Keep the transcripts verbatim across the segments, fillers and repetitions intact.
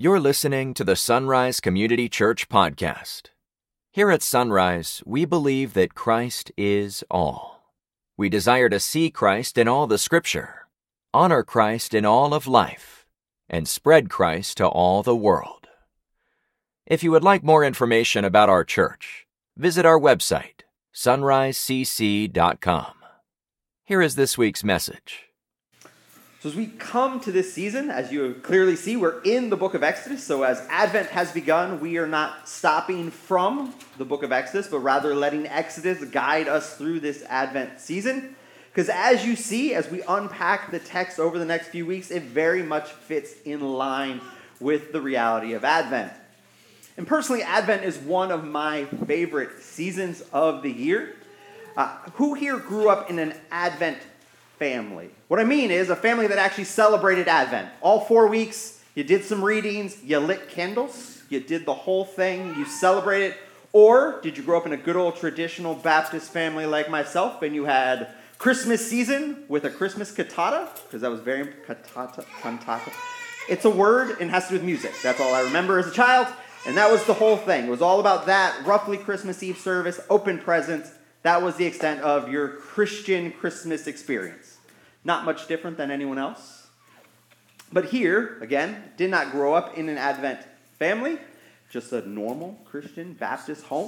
You're listening to the Sunrise Community Church podcast. Here at Sunrise, we believe that Christ is all. We desire to see Christ in all the Scripture, honor Christ in all of life, and spread Christ to all the world. If you would like more information about our church, visit our website, sunrise c c dot com. Here is this week's message. So as we come to this season, as you clearly see, we're in the book of Exodus. So as Advent has begun, we are not stopping from the book of Exodus, but rather letting Exodus guide us through this Advent season. Because as you see, as we unpack the text over the next few weeks, it very much fits in line with the reality of Advent. And personally, Advent is one of my favorite seasons of the year. Uh, who here grew up in an Advent family? What I mean is a family that actually celebrated Advent. All four weeks, you did some readings, you lit candles, you did the whole thing, you celebrated. Or did you grow up in a good old traditional Baptist family like myself and you had Christmas season with a Christmas cantata? Because that was very cantata, cantata. It's a word and has to do with music. That's all I remember as a child. And that was the whole thing. It was all about that, roughly Christmas Eve service, open presents. That was the extent of your Christian Christmas experience. Not much different than anyone else. But here, again, did not grow up in an Advent family, just a normal Christian Baptist home.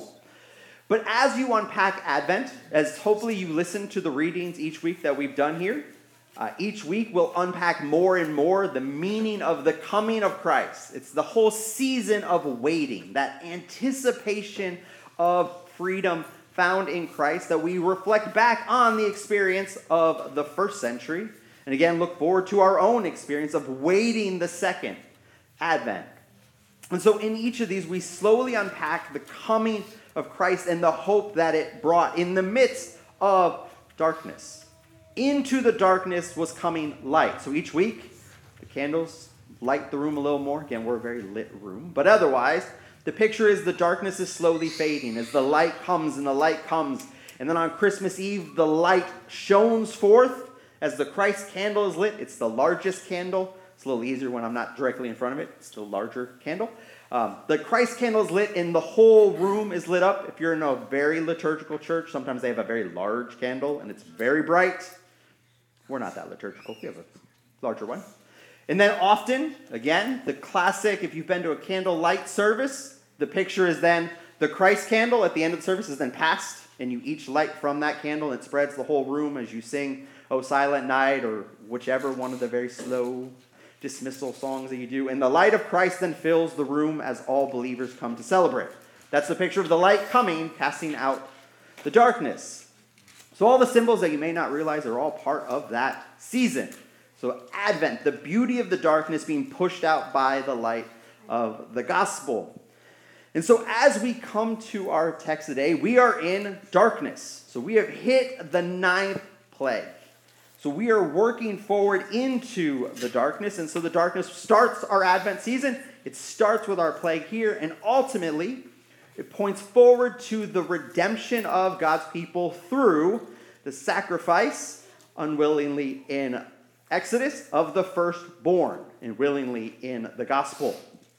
But as you unpack Advent, as hopefully you listen to the readings each week that we've done here, uh, each week we'll unpack more and more the meaning of the coming of Christ. It's the whole season of waiting, that anticipation of freedom found in Christ, that we reflect back on the experience of the first century, and again look forward to our own experience of waiting the second Advent. And so in each of these, we slowly unpack the coming of Christ and the hope that it brought in the midst of darkness. Into the darkness was coming light. So each week, the candles light the room a little more. Again, we're a very lit room, but otherwise, the picture is the darkness is slowly fading as the light comes and the light comes. And then on Christmas Eve, the light shines forth as the Christ candle is lit. It's the largest candle. It's a little easier when I'm not directly in front of it. It's the larger candle. Um, the Christ candle is lit and the whole room is lit up. If you're in a very liturgical church, sometimes they have a very large candle and it's very bright. We're not that liturgical. We have a larger one. And then often, again, the classic, if you've been to a candlelight service, the picture is then the Christ candle at the end of the service is then passed, and you each light from that candle, and it spreads the whole room as you sing O Silent Night, or whichever one of the very slow dismissal songs that you do. And the light of Christ then fills the room as all believers come to celebrate. That's the picture of the light coming, casting out the darkness. So all the symbols that you may not realize are all part of that season. So Advent, the beauty of the darkness being pushed out by the light of the gospel. And so as we come to our text today, we are in darkness. So we have hit the ninth plague. So we are working forward into the darkness. And so the darkness starts our Advent season. It starts with our plague here. And ultimately, it points forward to the redemption of God's people through the sacrifice, unwillingly in Exodus, of the firstborn, and willingly in the gospel.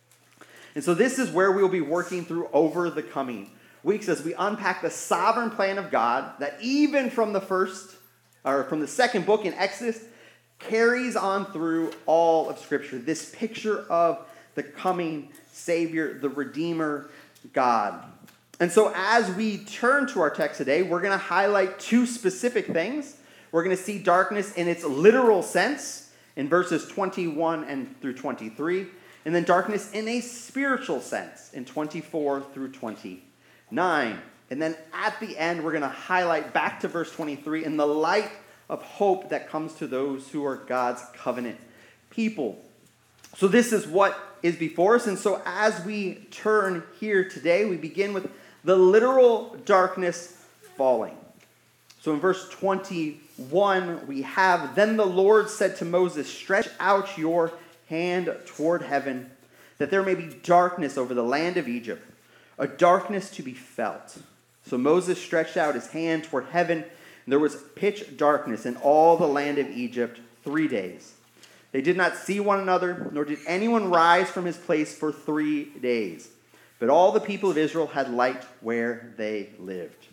And so this is where we'll be working through over the coming weeks as we unpack the sovereign plan of God that even from the first, or from the second book in Exodus, carries on through all of Scripture. This picture of the coming Savior, the Redeemer, God. And so as we turn to our text today, we're going to highlight two specific things. We're going to see darkness in its literal sense in verses twenty-one and through twenty-three. And then darkness in a spiritual sense in twenty-four through twenty-nine. And then at the end, we're going to highlight back to verse twenty-three in the light of hope that comes to those who are God's covenant people. So this is what is before us. And so as we turn here today, we begin with the literal darkness falling. So in verse twenty-one, we have, "Then the Lord said to Moses, stretch out your hand toward heaven, that there may be darkness over the land of Egypt, a darkness to be felt. So Moses stretched out his hand toward heaven, and there was pitch darkness in all the land of Egypt three days. They did not see one another, nor did anyone rise from his place for three days. But all the people of Israel had light where they lived.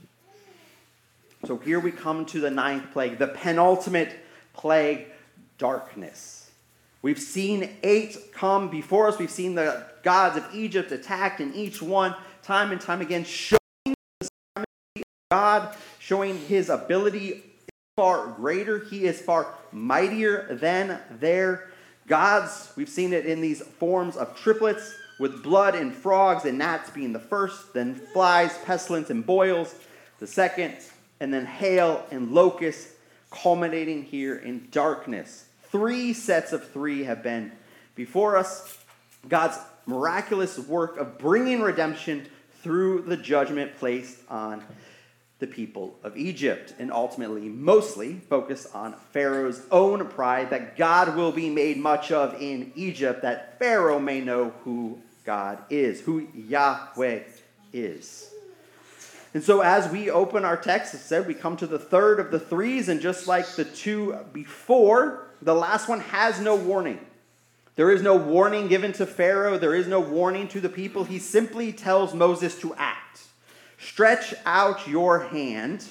So here we come to the ninth plague, the penultimate plague, darkness. We've seen eight come before us. We've seen the gods of Egypt attacked, and each one, time and time again, showing the supremacy of God, showing his ability far greater. He is far mightier than their gods. We've seen it in these forms of triplets, with blood and frogs and gnats being the first, then flies, pestilence, and boils the second, and then hail and locusts, culminating here in darkness. Three sets of three have been before us. God's miraculous work of bringing redemption through the judgment placed on the people of Egypt, and ultimately, mostly focus on Pharaoh's own pride, that God will be made much of in Egypt, that Pharaoh may know who God is, who Yahweh is. And so as we open our text, it said we come to the third of the threes, and just like the two before, the last one has no warning. There is no warning given to Pharaoh. There is no warning to the people. He simply tells Moses to act. Stretch out your hand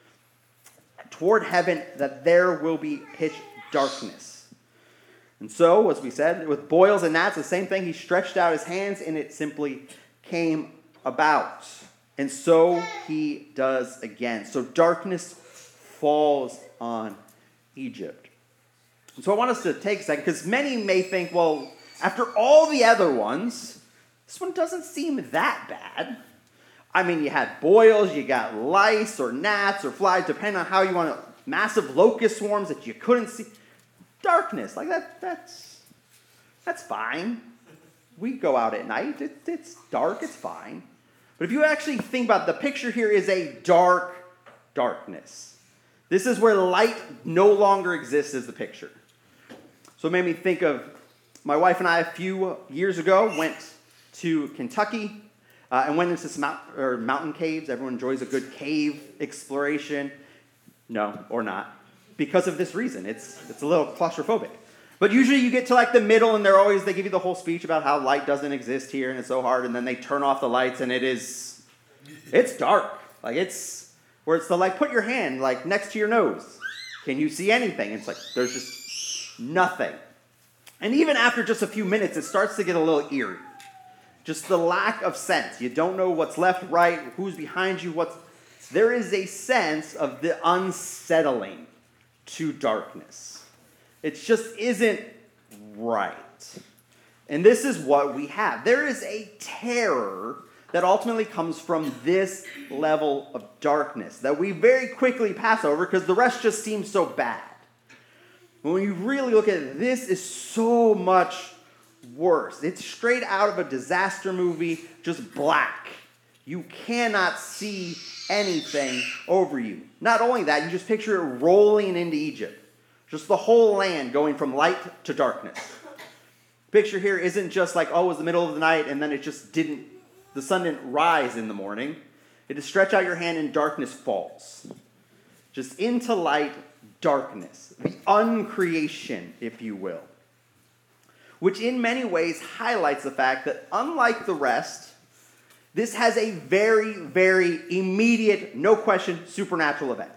toward heaven, that there will be pitch darkness. And so, as we said, with boils and gnats, the same thing. He stretched out his hands, and it simply came about. And so he does again. So darkness falls on Egypt. And so I want us to take a second, because many may think, well, after all the other ones, this one doesn't seem that bad. I mean, you had boils, you got lice or gnats or flies, depending on how you want it. Massive locust swarms that you couldn't see. Darkness, like that, that's, that's fine. We go out at night, it, it's dark, it's fine. But if you actually think about it, the picture here is a dark darkness. This is where light no longer exists as the picture. So it made me think of my wife and I a few years ago went to Kentucky uh, and went into some mount, or mountain caves. Everyone enjoys a good cave exploration. No, or not. Because of this reason. It's it's a little claustrophobic. But usually you get to like the middle, and they're always, they give you the whole speech about how light doesn't exist here and it's so hard, and then they turn off the lights and it is, it's dark. Like it's, where it's the like, put your hand like next to your nose. Can you see anything? It's like, there's just nothing. And even after just a few minutes, it starts to get a little eerie. Just the lack of sense. You don't know what's left, right, who's behind you, what's, there is a sense of the unsettling to darkness. It just isn't right. And this is what we have. There is a terror that ultimately comes from this level of darkness that we very quickly pass over because the rest just seems so bad. When you really look at it, this is so much worse. It's straight out of a disaster movie, just black. You cannot see anything over you. Not only that, you just picture it rolling into Egypt. Just the whole land going from light to darkness. Picture here isn't just like, oh, it was the middle of the night and then it just didn't, the sun didn't rise in the morning. It is stretch out your hand and darkness falls. Just into light, darkness. The uncreation, if you will. Which in many ways highlights the fact that unlike the rest, this has a very, very immediate, no question, supernatural event.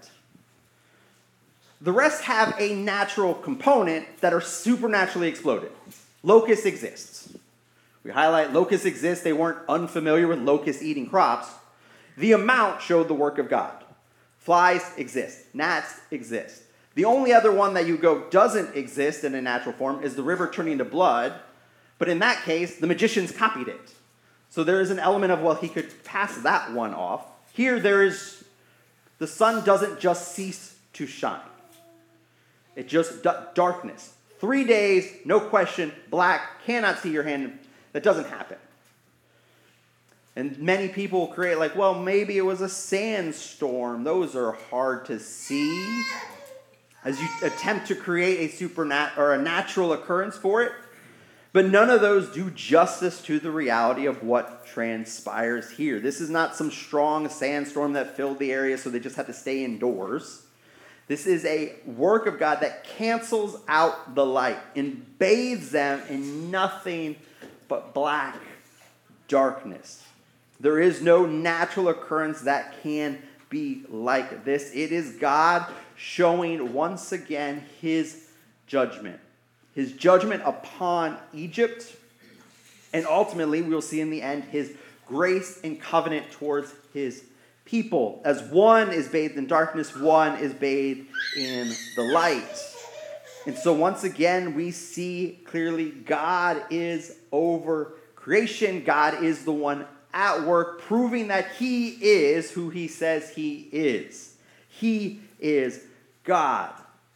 The rest have a natural component that are supernaturally exploded. Locusts exists. We highlight locusts exist. They weren't unfamiliar with locusts eating crops. The amount showed the work of God. Flies exist. Gnats exist. The only other one that you go doesn't exist in a natural form is the river turning to blood. But in that case, the magicians copied it. So there is an element of, well, he could pass that one off. Here there is, the sun doesn't just cease to shine. It just, darkness. Three days, no question, black, cannot see your hand. That doesn't happen. And many people create like, well, maybe it was a sandstorm. Those are hard to see. As you attempt to create a supernat or a natural occurrence for it. But none of those do justice to the reality of what transpires here. This is not some strong sandstorm that filled the area so they just had to stay indoors. This is a work of God that cancels out the light and bathes them in nothing but black darkness. There is no natural occurrence that can be like this. It is God showing once again his judgment. His judgment upon Egypt. And ultimately, we will see in the end his grace and covenant towards his people. As one is bathed in darkness, one is bathed in the light. And so once again, we see clearly God is over creation. God is the one at work, proving that he is who he says he is. He is God.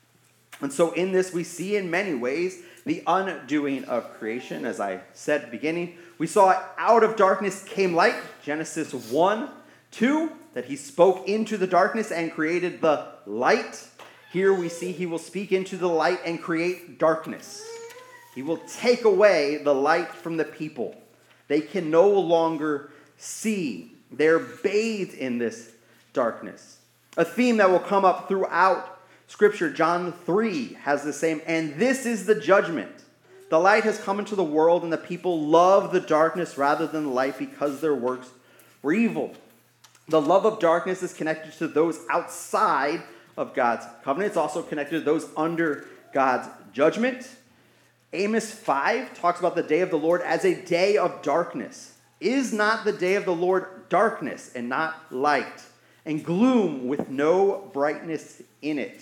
And so in this, we see in many ways the undoing of creation. As I said at the beginning, we saw out of darkness came light, Genesis one, two, that he spoke into the darkness and created the light. Here we see he will speak into the light and create darkness. He will take away the light from the people. They can no longer see. They're bathed in this darkness. A theme that will come up throughout Scripture, John three has the same, and this is the judgment. The light has come into the world, and the people love the darkness rather than the light because their works were evil. The love of darkness is connected to those outside of God's covenant. It's also connected to those under God's judgment. Amos five talks about the day of the Lord as a day of darkness. Is not the day of the Lord darkness and not light, and gloom with no brightness in it?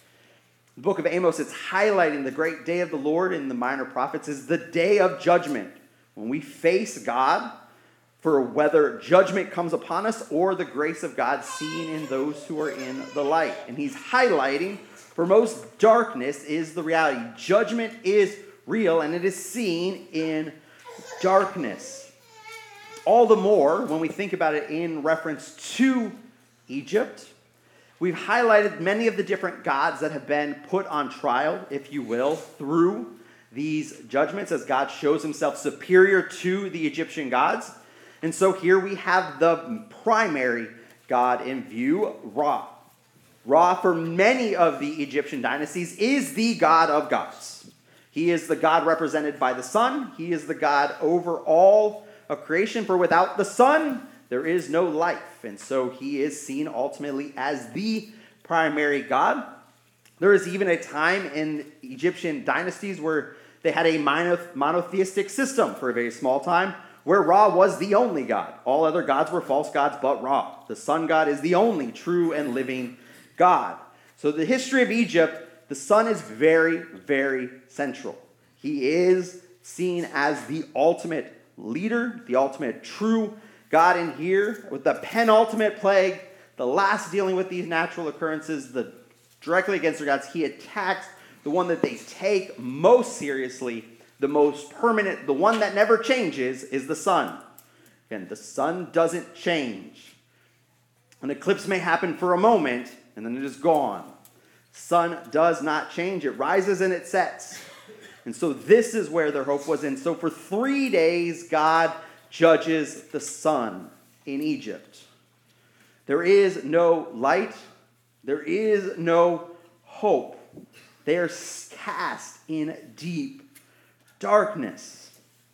The book of Amos, it's highlighting the great day of the Lord in the minor prophets is the day of judgment, when we face God for whether judgment comes upon us or the grace of God seen in those who are in the light. And he's highlighting, for most darkness is the reality. Judgment is real, and it is seen in darkness. All the more when we think about it in reference to Egypt. We've highlighted many of the different gods that have been put on trial, if you will, through these judgments as God shows himself superior to the Egyptian gods. And so here we have the primary god in view, Ra. Ra, for many of the Egyptian dynasties, is the god of gods. He is the god represented by the sun. He is the god over all of creation. For without the sun, there is no life. And so he is seen ultimately as the primary god. There is even a time in Egyptian dynasties where they had a monotheistic system for a very small time, where Ra was the only god. All other gods were false gods but Ra. The sun god is the only true and living God. So the history of Egypt, the sun is very, very central. He is seen as the ultimate leader, the ultimate true God. In here, with the penultimate plague, the last dealing with these natural occurrences, the directly against their gods, he attacks the one that they take most seriously, the most permanent, the one that never changes, is the sun. Again, the sun doesn't change. An eclipse may happen for a moment, and then it is gone. Sun does not change. It rises and it sets. And so this is where their hope was in. So for three days, God judges the sun in Egypt. There is no light. There is no hope. They are cast in deep darkness.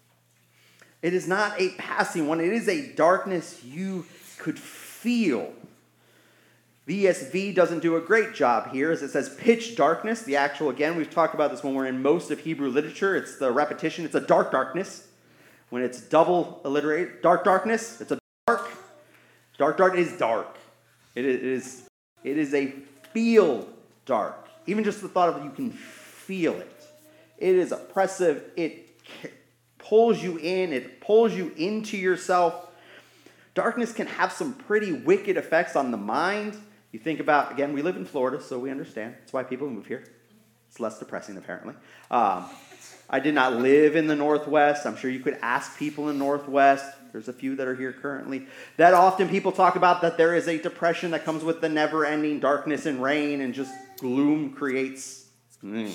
It is not a passing one. It is a darkness you could feel. The E S V doesn't do a great job here, as it says pitch darkness. The actual, again, we've talked about this when we're in most of Hebrew literature. It's the repetition. It's a dark darkness. When it's double alliterated, dark darkness, it's a dark. Dark dark is dark. It is, it is a feel dark. Even just the thought of you can feel it. It is oppressive. It pulls you in. It pulls you into yourself. Darkness can have some pretty wicked effects on the mind. You think about, again, we live in Florida, so we understand. That's why people move here. It's less depressing, apparently. Um, I did not live in the Northwest. I'm sure you could ask people in the Northwest. There's a few that are here currently. That often people talk about that there is a depression that comes with the never-ending darkness and rain, and just gloom creates. Mm.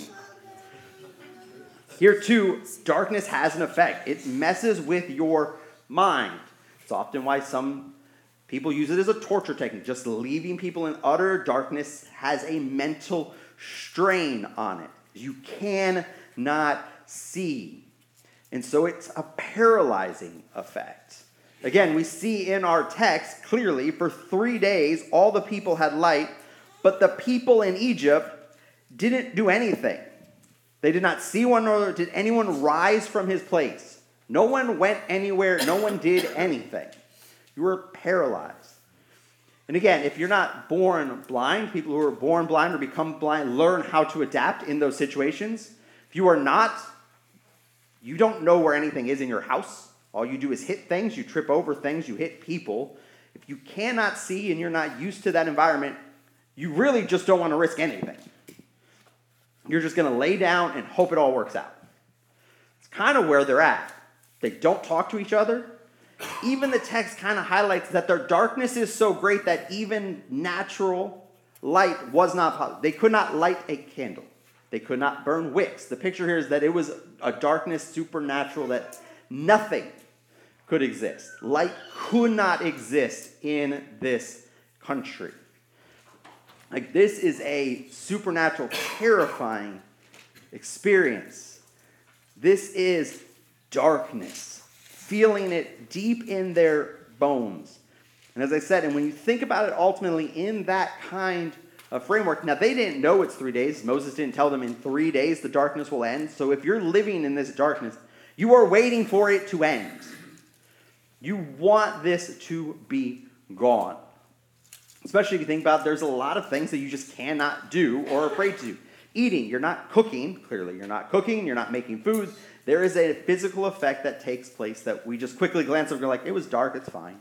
Here, too, darkness has an effect. It messes with your mind. It's often why some People use it as a torture technique. Just leaving people in utter darkness has a mental strain on it. You cannot see. And so it's a paralyzing effect. Again, we see in our text clearly, for three days all the people had light, but the people in Egypt didn't do anything. They did not see one, nor did anyone rise from his place. No one went anywhere. No one did anything. You were paralyzed. And again, if you're not born blind, people who are born blind or become blind learn how to adapt in those situations. If you are not, you don't know where anything is in your house. All you do is hit things, you trip over things, you hit people. If you cannot see and you're not used to that environment, you really just don't want to risk anything. You're just going to lay down and hope it all works out. It's kind of where they're at. They don't talk to each other. Even the text kind of highlights that their darkness is so great that even natural light was not possible. They could not light a candle. They could not burn wicks. The picture here is that it was a darkness supernatural that nothing could exist. Light could not exist in this country. Like, this is a supernatural, terrifying experience. This is darkness, feeling it deep in their bones. And as I said, and when you think about it ultimately in that kind of framework, now they didn't know it's three days. Moses didn't tell them in three days the darkness will end. So if you're living in this darkness, you are waiting for it to end. You want this to be gone. Especially if you think about it, there's a lot of things that you just cannot do or are afraid to do. Eating, you're not cooking. Clearly, you're not cooking. You're not making food. There is a physical effect that takes place that we just quickly glance over and go like, it was dark, it's fine.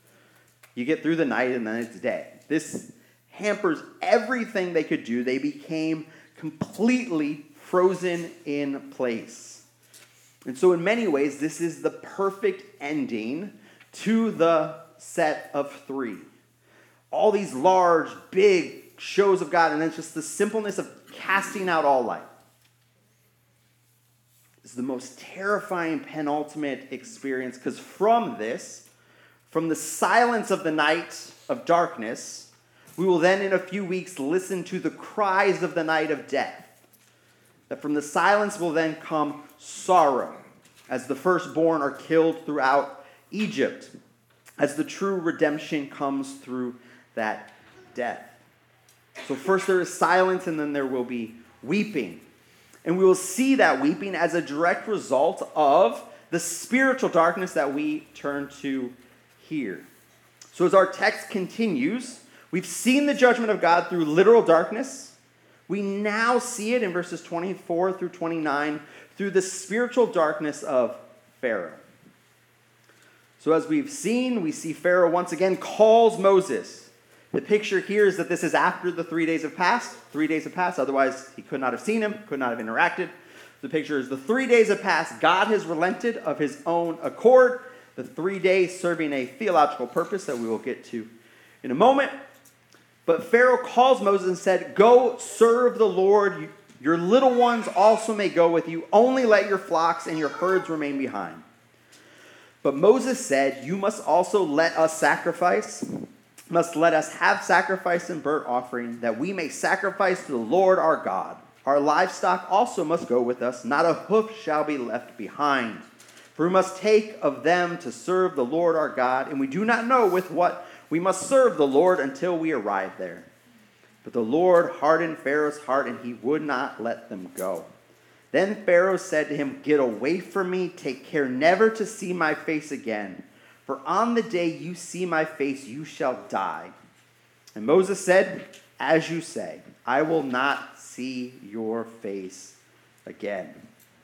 You get through the night and then it's day. This hampers everything they could do. They became completely frozen in place. And so in many ways, this is the perfect ending to the set of three. All these large, big shows of God, and then just the simpleness of casting out all light. It's the most terrifying penultimate experience, because from this, from the silence of the night of darkness, we will then in a few weeks listen to the cries of the night of death. That from the silence will then come sorrow, as the firstborn are killed throughout Egypt, as the true redemption comes through that death. So first there is silence, and then there will be weeping. And we will see that weeping as a direct result of the spiritual darkness that we turn to here. So as our text continues, we've seen the judgment of God through literal darkness. We now see it in verses twenty-four through twenty-nine through the spiritual darkness of Pharaoh. So as we've seen, we see Pharaoh once again calls Moses. The picture here is that this is after the three days have passed. Three days have passed, otherwise he could not have seen him, could not have interacted. The picture is the three days have passed. God has relented of his own accord. The three days serving a theological purpose that we will get to in a moment. But Pharaoh calls Moses and said, "Go serve the Lord. Your little ones also may go with you. Only let your flocks and your herds remain behind." But Moses said, "You must also let us sacrifice, must let us have sacrifice and burnt offering, that we may sacrifice to the Lord our God. Our livestock also must go with us. Not a hoof shall be left behind. For we must take of them to serve the Lord our God, and we do not know with what we must serve the Lord until we arrive there." But the Lord hardened Pharaoh's heart, and he would not let them go. Then Pharaoh said to him, "Get away from me. Take care never to see my face again. For on the day you see my face, you shall die." And Moses said, "As you say, I will not see your face again."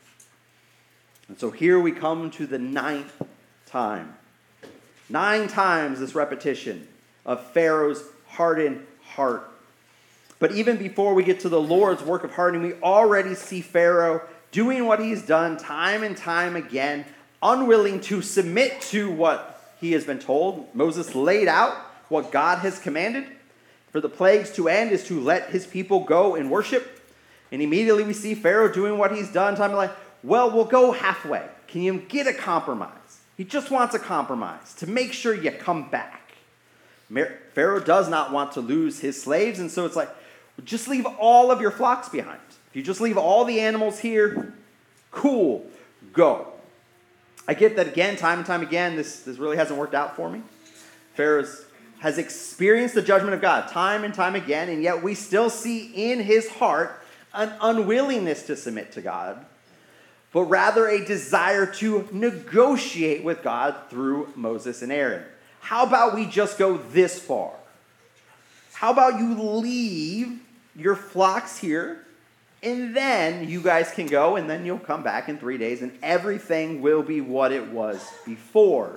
And so here we come to the ninth time. Nine times this repetition of Pharaoh's hardened heart. But even before we get to the Lord's work of hardening, we already see Pharaoh doing what he's done time and time again, unwilling to submit to what he has been told. Moses laid out what God has commanded for the plagues to end is to let his people go and worship. And immediately we see Pharaoh doing what he's done time and like, well, we'll go halfway. Can you get a compromise? He just wants a compromise to make sure you come back. Pharaoh does not want to lose his slaves, and so it's like, just leave all of your flocks behind. If you just leave all the animals here, cool, go. I get that again, time and time again, this, this really hasn't worked out for me. Pharaoh has experienced the judgment of God time and time again, and yet we still see in his heart an unwillingness to submit to God, but rather a desire to negotiate with God through Moses and Aaron. How about we just go this far? How about you leave your flocks here, and then you guys can go, and then you'll come back in three days, and everything will be what it was before.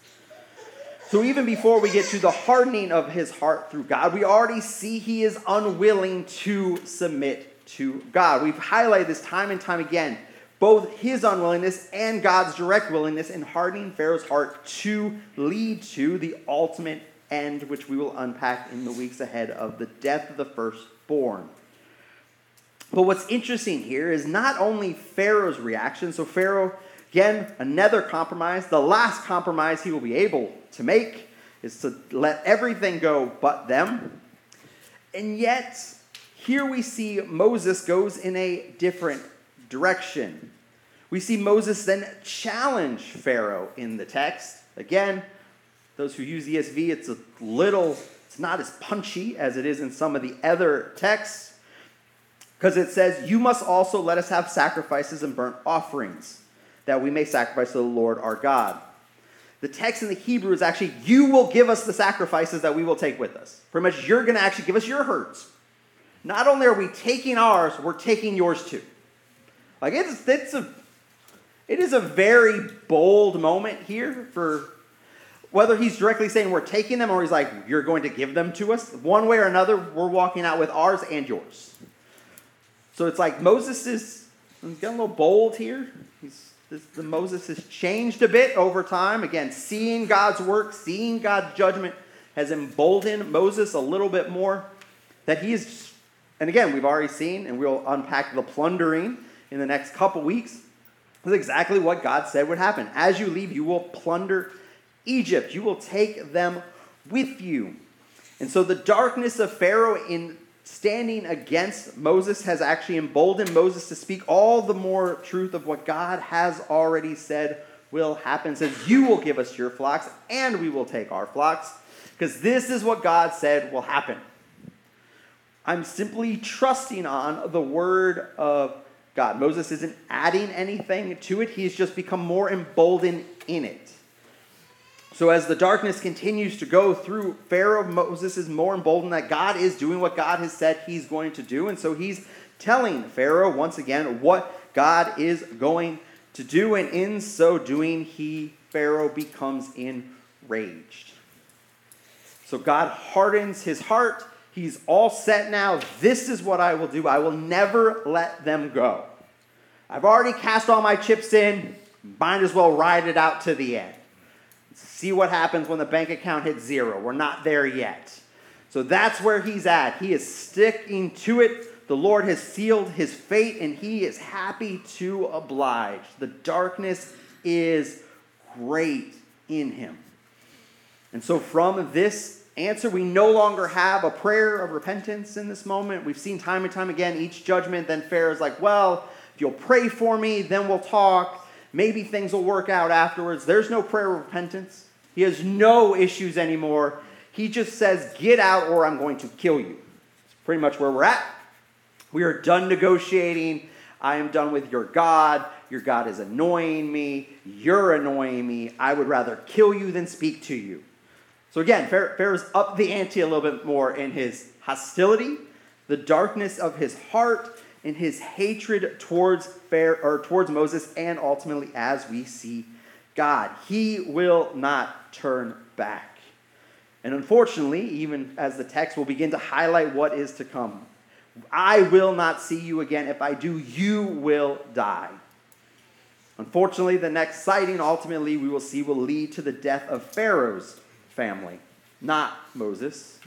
So even before we get to the hardening of his heart through God, we already see he is unwilling to submit to God. We've highlighted this time and time again, both his unwillingness and God's direct willingness in hardening Pharaoh's heart to lead to the ultimate end, which we will unpack in the weeks ahead, of the death of the firstborn. But what's interesting here is not only Pharaoh's reaction. So Pharaoh, again, another compromise. The last compromise he will be able to make is to let everything go but them. And yet, here we see Moses goes in a different direction. We see Moses then challenge Pharaoh in the text. Again, those who use E S V, it's a little, it's not as punchy as it is in some of the other texts, because it says, you must also let us have sacrifices and burnt offerings, that we may sacrifice to the Lord our God. The text in the Hebrew is actually, you will give us the sacrifices that we will take with us. Pretty much, you're going to actually give us your herds. Not only are we taking ours, we're taking yours too. Like, it's, it's a, it is a very bold moment here for whether he's directly saying we're taking them or he's like, you're going to give them to us. One way or another, we're walking out with ours and yours. So it's like Moses is getting a little bold here. He's, this, the Moses has changed a bit over time. Again, seeing God's work, seeing God's judgment has emboldened Moses a little bit more. That he is, and again, we've already seen, and we'll unpack the plundering in the next couple weeks. That's exactly what God said would happen. As you leave, you will plunder Egypt. You will take them with you. And so the darkness of Pharaoh in standing against Moses has actually emboldened Moses to speak all the more truth of what God has already said will happen. It says, you will give us your flocks, and we will take our flocks, because this is what God said will happen. I'm simply trusting on the word of God. Moses isn't adding anything to it. He's just become more emboldened in it. So as the darkness continues to go through Pharaoh, Moses is more emboldened that God is doing what God has said he's going to do. And so he's telling Pharaoh once again what God is going to do. And in so doing, he, Pharaoh, becomes enraged. So God hardens his heart. He's all set now. This is what I will do. I will never let them go. I've already cast all my chips in. Might as well ride it out to the end. See what happens when the bank account hits zero. We're not there yet. So that's where he's at. He is sticking to it. The Lord has sealed his fate, and he is happy to oblige. The darkness is great in him. And so from this answer, we no longer have a prayer of repentance in this moment. We've seen time and time again each judgment. Then Pharaoh's like, well, if you'll pray for me, then we'll talk. Maybe things will work out afterwards. There's no prayer of repentance. He has no issues anymore. He just says, get out or I'm going to kill you. It's pretty much where we're at. We are done negotiating. I am done with your God. Your God is annoying me. You're annoying me. I would rather kill you than speak to you. So again, Pharaoh's up the ante a little bit more in his hostility, the darkness of his heart, in his hatred towards Pharaoh, or towards Moses, and ultimately as we see God. He will not turn back. And unfortunately, even as the text will begin to highlight what is to come, I will not see you again. If I do, you will die. Unfortunately, the next sighting, ultimately, we will see will lead to the death of Pharaoh's family, not Moses.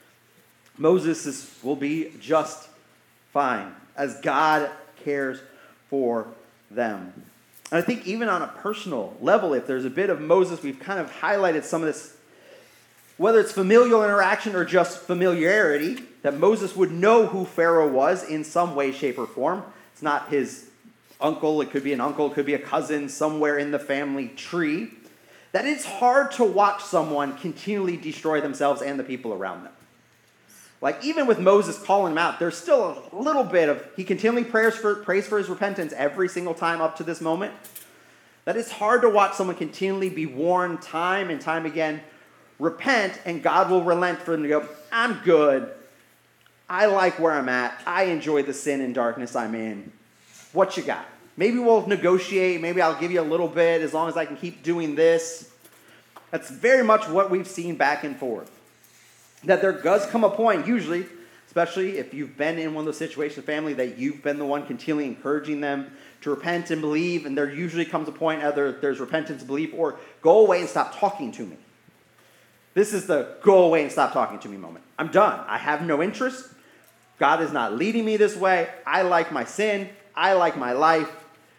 Moses is, will be just fine, as God cares for them. And I think even on a personal level, if there's a bit of Moses, we've kind of highlighted some of this Whether it's familial interaction or just familiarity, that Moses would know who Pharaoh was in some way, shape, or form. It's not his uncle, it could be an uncle, it could be a cousin somewhere in the family tree. That it's hard to watch someone continually destroy themselves and the people around them. Like, even with Moses calling him out, there's still a little bit of, he continually prays for, prays for his repentance every single time up to this moment. That it's hard to watch someone continually be warned time and time again, repent, and God will relent for them to go, I'm good. I like where I'm at. I enjoy the sin and darkness I'm in. What you got? Maybe we'll negotiate. Maybe I'll give you a little bit as long as I can keep doing this. That's very much what we've seen back and forth. That there does come a point, usually, especially if you've been in one of those situations, family, that you've been the one continually encouraging them to repent and believe, and there usually comes a point, either there's repentance, belief, or go away and stop talking to me. This is the go away and stop talking to me moment. I'm done. I have no interest. God is not leading me this way. I like my sin. I like my life.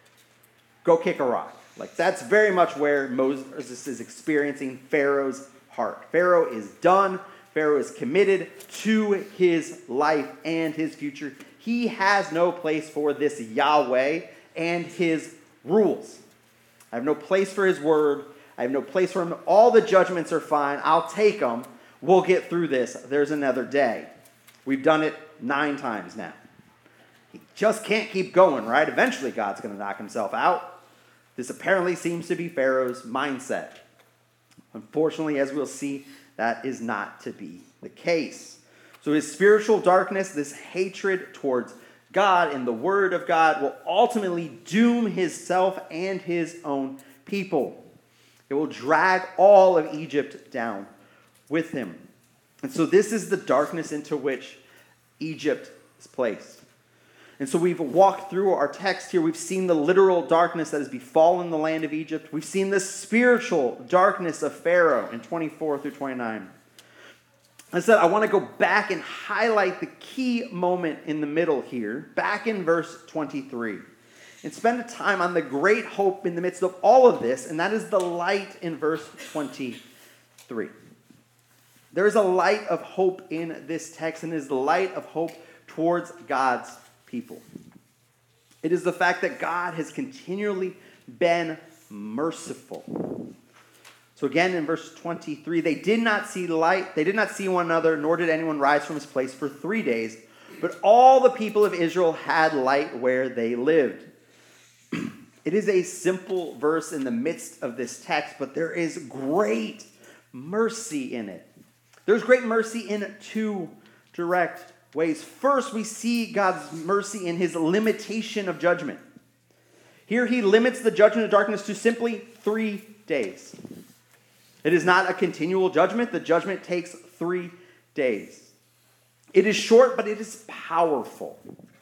Go kick a rock. Like, that's very much where Moses is experiencing Pharaoh's heart. Pharaoh is done. Pharaoh is committed to his life and his future. He has no place for this Yahweh and his rules. I have no place for his word. I have no place for him. All the judgments are fine. I'll take them. We'll get through this. There's another day. We've done it nine times now. He just can't keep going, right? Eventually, God's going to knock himself out. This apparently seems to be Pharaoh's mindset. Unfortunately, as we'll see, that is not to be the case. So his spiritual darkness, this hatred towards God and the word of God, will ultimately doom himself and his own people. It will drag all of Egypt down with him. And so this is the darkness into which Egypt is placed. And so we've walked through our text here. We've seen the literal darkness that has befallen the land of Egypt. We've seen the spiritual darkness of Pharaoh in twenty-four through twenty-nine. I said I want to go back and highlight the key moment in the middle here, back in verse twenty-three, and spend a time on the great hope in the midst of all of this, and that is the light in verse twenty-three. There is a light of hope in this text, and it is the light of hope towards God's people. It is the fact that God has continually been merciful. So again, in verse twenty-three, they did not see light, they did not see one another, nor did anyone rise from his place for three days. But all the people of Israel had light where they lived. It is a simple verse in the midst of this text, but there is great mercy in it. There's great mercy in two direct ways. First, we see God's mercy in his limitation of judgment. Here he limits the judgment of darkness to simply three days. It is not a continual judgment. The judgment takes three days. It is short, but it is powerful.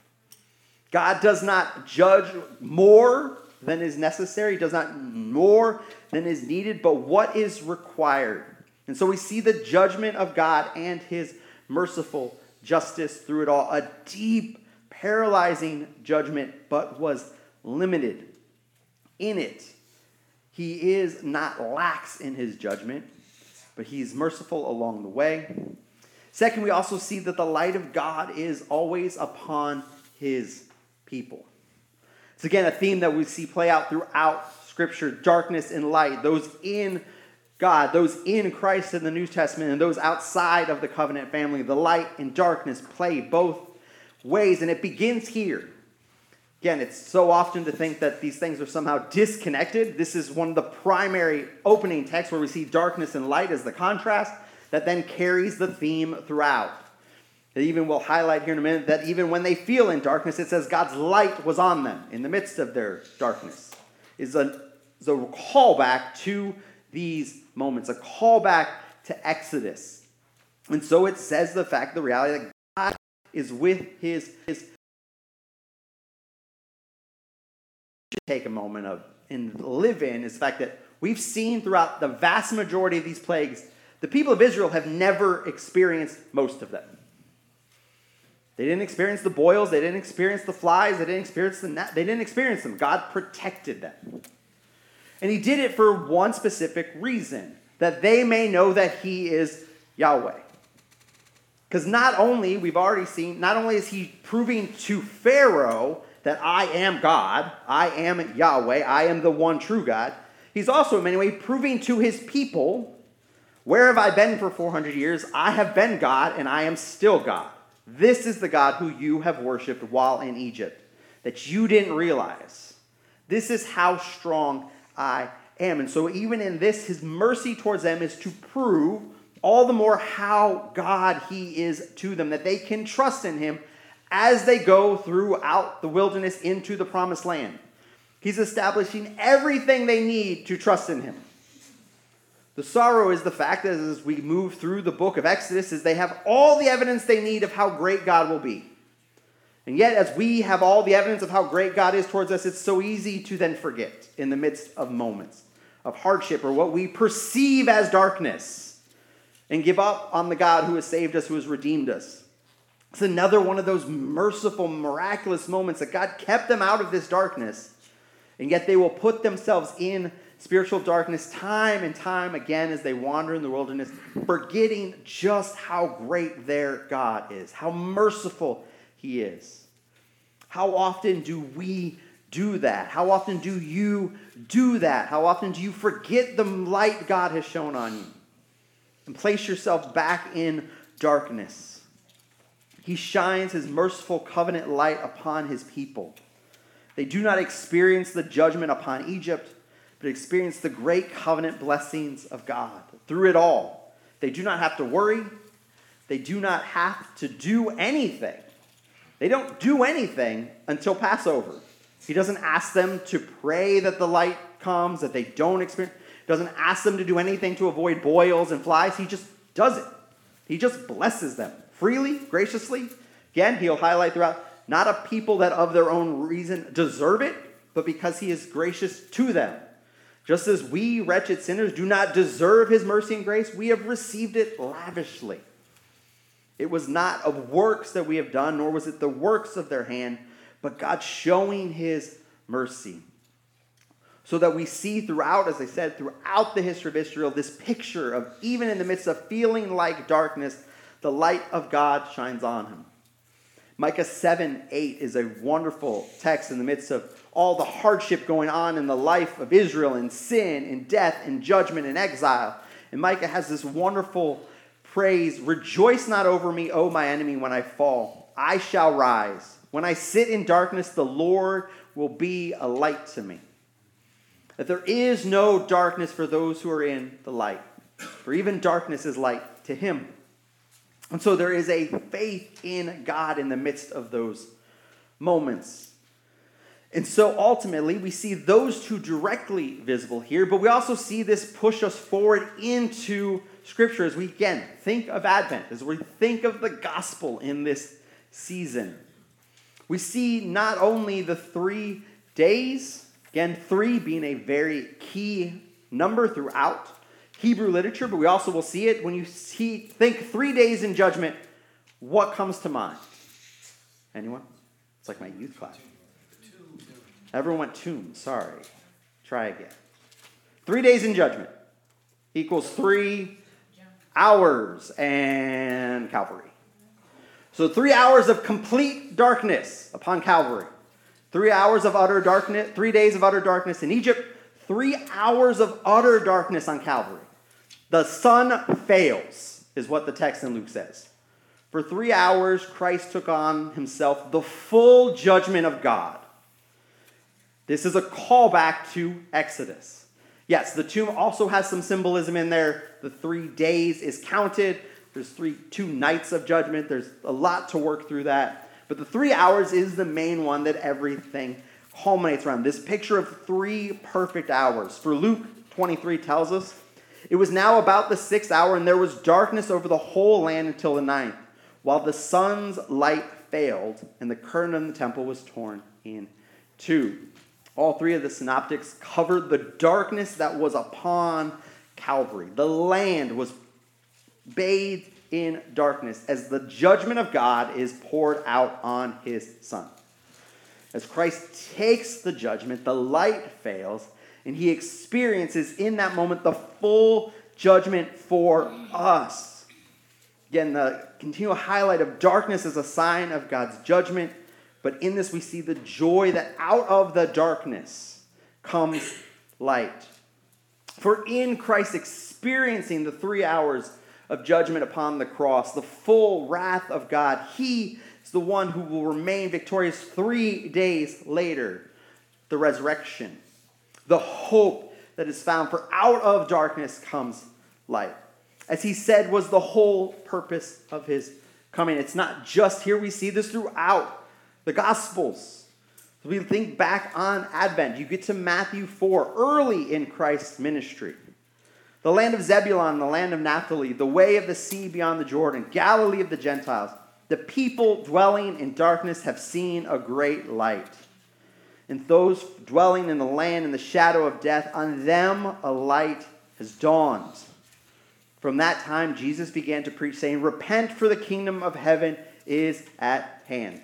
God does not judge more than is necessary, does not more than is needed, but what is required. And so we see the judgment of God and his merciful justice through it all. A deep, paralyzing judgment, but was limited. In it, he is not lax in his judgment, but he's merciful along the way. Second, we also see that the light of God is always upon his people. It's again a theme that we see play out throughout Scripture. Darkness and light, those in God, those in Christ in the New Testament, and those outside of the covenant family. The light and darkness play both ways, and it begins here. Again, it's so often to think that these things are somehow disconnected. This is one of the primary opening texts where we see darkness and light as the contrast that then carries the theme throughout. It even will highlight here in a minute that even when they feel in darkness, it says God's light was on them in the midst of their darkness. It's a, it's a callback to these moments, a callback to Exodus. And so it says the fact, the reality that God is with his, his take a moment of and live in is the fact that we've seen throughout the vast majority of these plagues, the people of Israel have never experienced most of them. They didn't experience the boils, they didn't experience the flies, they didn't experience the gnat, they didn't experience them. God protected them. And he did it for one specific reason, that they may know that he is Yahweh. Because not only, we've already seen, not only is he proving to Pharaoh that I am God, I am Yahweh, I am the one true God, he's also in many ways proving to his people, where have I been for four hundred years? I have been God and I am still God. This is the God who you have worshipped while in Egypt, that you didn't realize. This is how strong I am. And so even in this, his mercy towards them is to prove all the more how God he is to them, that they can trust in him as they go throughout the wilderness into the promised land. He's establishing everything they need to trust in him. The sorrow is the fact that as we move through the book of Exodus, is they have all the evidence they need of how great God will be. And yet, as we have all the evidence of how great God is towards us, it's so easy to then forget in the midst of moments of hardship or what we perceive as darkness and give up on the God who has saved us, who has redeemed us. It's another one of those merciful, miraculous moments that God kept them out of this darkness, and yet they will put themselves in spiritual darkness time and time again as they wander in the wilderness, forgetting just how great their God is, how merciful he is. How often do we do that? How often do you do that? How often do you forget the light God has shown on you and place yourself back in darkness? He shines his merciful covenant light upon his people. They do not experience the judgment upon Egypt, but experience the great covenant blessings of God through it all. They do not have to worry. They do not have to do anything. They don't do anything until Passover. He doesn't ask them to pray that the light comes, that they don't experience. He doesn't ask them to do anything to avoid boils and flies. He just does it. He just blesses them freely, graciously. Again, he'll highlight throughout, not a people that of their own reason deserve it, but because he is gracious to them. Just as we, wretched sinners, do not deserve his mercy and grace, we have received it lavishly. It was not of works that we have done, nor was it the works of their hand, but God showing his mercy. So that we see throughout, as I said, throughout the history of Israel, this picture of even in the midst of feeling like darkness, the light of God shines on him. Micah seven eight is a wonderful text in the midst of all the hardship going on in the life of Israel, in sin, in death, in judgment, in exile. And Micah has this wonderful praise, "Rejoice not over me, O my enemy, when I fall. I shall rise. When I sit in darkness, the Lord will be a light to me." That there is no darkness for those who are in the light. For even darkness is light to him. And so there is a faith in God in the midst of those moments. And so ultimately, we see those two directly visible here, but we also see this push us forward into Scripture as we, again, think of Advent, as we think of the gospel in this season. We see not only the three days, again, three being a very key number throughout Hebrew literature, but we also will see it when you see, think three days in judgment, what comes to mind? Anyone? It's like my youth class. Everyone went tomb. Sorry. Try again. Three days in judgment equals three hours and Calvary. So three hours of complete darkness upon Calvary. Three hours of utter darkness, three days of utter darkness in Egypt. Three hours of utter darkness on Calvary. The sun fails, is what the text in Luke says. For three hours, Christ took on himself the full judgment of God. This is a callback to Exodus. Yes, the tomb also has some symbolism in there. The three days is counted. There's three, two nights of judgment. There's a lot to work through that. But the three hours is the main one that everything culminates around. This picture of three perfect hours. For Luke twenty-three tells us, "It was now about the sixth hour, and there was darkness over the whole land until the ninth, while the sun's light failed, and the curtain of the temple was torn in two." All three of the synoptics covered the darkness that was upon Calvary. The land was bathed in darkness as the judgment of God is poured out on his Son. As Christ takes the judgment, the light fails, and he experiences in that moment the full judgment for us. Again, the continual highlight of darkness is a sign of God's judgment, but in this we see the joy that out of the darkness comes light. For in Christ experiencing the three hours of judgment upon the cross, the full wrath of God, he is the one who will remain victorious three days later, the resurrection. The hope that is found, for out of darkness comes light. As he said, was the whole purpose of his coming. It's not just here. We see this throughout the Gospels. So we think back on Advent. You get to Matthew four, early in Christ's ministry. The land of Zebulun, the land of Naphtali, the way of the sea beyond the Jordan, Galilee of the Gentiles. The people dwelling in darkness have seen a great light. And those dwelling in the land in the shadow of death, on them a light has dawned. From that time, Jesus began to preach, saying, repent, for the kingdom of heaven is at hand.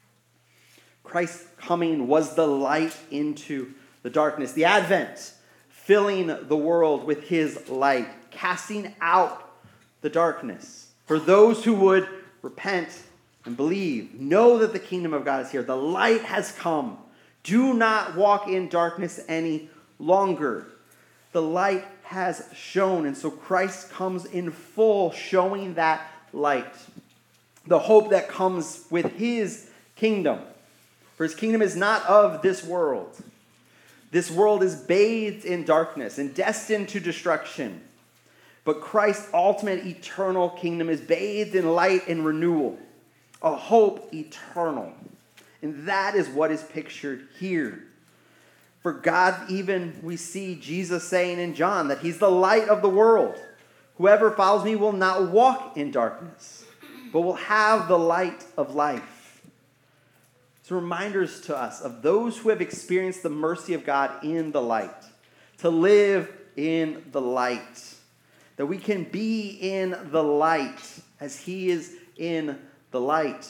Christ's coming was the light into the darkness. The Advent, filling the world with his light, casting out the darkness. For those who would repent and believe, know that the kingdom of God is here. The light has come. Do not walk in darkness any longer. The light has shone, and so Christ comes in full, showing that light. The hope that comes with his kingdom. For his kingdom is not of this world. This world is bathed in darkness and destined to destruction. But Christ's ultimate eternal kingdom is bathed in light and renewal. A hope eternal. And that is what is pictured here. For God, even we see Jesus saying in John that he's the light of the world. Whoever follows me will not walk in darkness, but will have the light of life. It's reminders to us of those who have experienced the mercy of God in the light, to live in the light, that we can be in the light as he is in the light.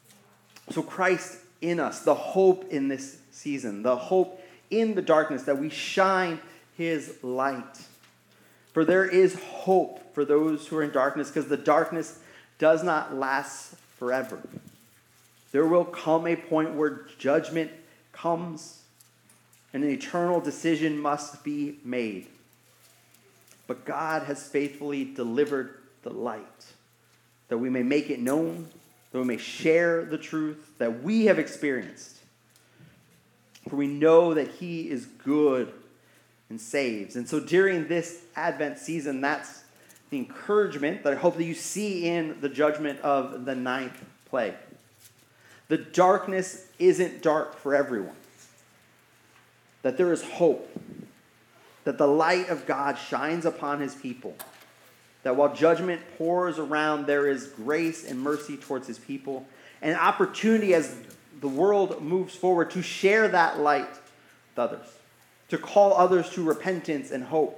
So Christ in us, the hope in this season, the hope in the darkness, that we shine his light. For there is hope for those who are in darkness, because the darkness does not last forever. There will come a point where judgment comes and an eternal decision must be made. But God has faithfully delivered the light, that we may make it known, that we may share the truth that we have experienced. For we know that he is good and saves. And so during this Advent season, that's the encouragement that I hope that you see in the judgment of the ninth plague. The darkness isn't dark for everyone. That there is hope. That the light of God shines upon his people. That while judgment pours around, there is grace and mercy towards his people. And opportunity as the world moves forward to share that light with others. To call others to repentance and hope.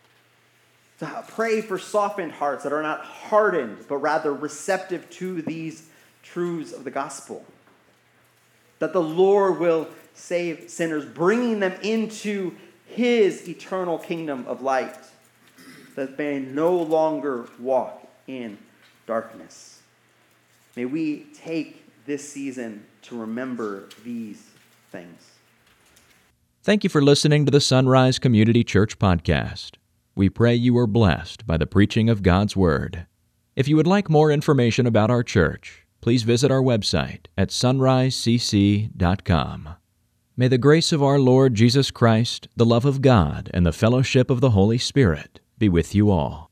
To pray for softened hearts that are not hardened, but rather receptive to these truths of the gospel. That the Lord will save sinners, bringing them into his eternal kingdom of light, that they no longer walk in darkness. May we take this season to remember these things. Thank you for listening to the Sunrise Community Church podcast. We pray you are blessed by the preaching of God's Word. If you would like more information about our church, please visit our website at sunrise c c dot com. May the grace of our Lord Jesus Christ, the love of God, and the fellowship of the Holy Spirit be with you all.